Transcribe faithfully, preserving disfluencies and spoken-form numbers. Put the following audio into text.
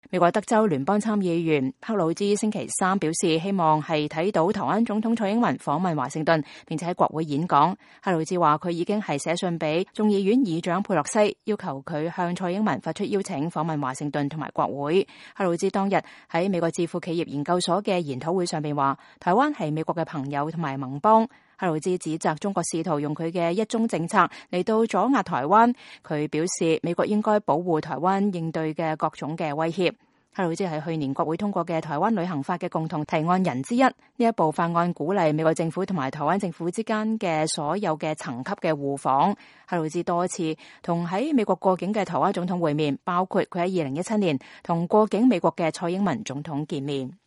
美國德州聯邦參議員克魯茲星期三表示，希望係睇到台灣總統蔡英文訪問華盛頓，並且喺國會演講。克魯茲話佢已經係寫信俾眾議院議長佩洛西，要求佢向蔡英文發出邀請訪問華盛頓同埋國會。克魯茲當日喺美國智庫企業研究所嘅研討會上邊話，台灣係美國嘅朋友同埋盟邦。克魯茲指責中國試圖用佢嘅一中政策嚟到阻壓台灣，佢表示美國應該保護台灣應對嘅各種嘅威脅。克魯茲係去年國會通過嘅台灣旅行法嘅共同提案人之一，呢一部法案鼓勵美國政府同埋台灣政府之間嘅所有嘅層級嘅互訪。克魯茲多次同喺美國過境嘅台灣總統會面，包括佢喺二零一七年同過境美國嘅蔡英文總統見面。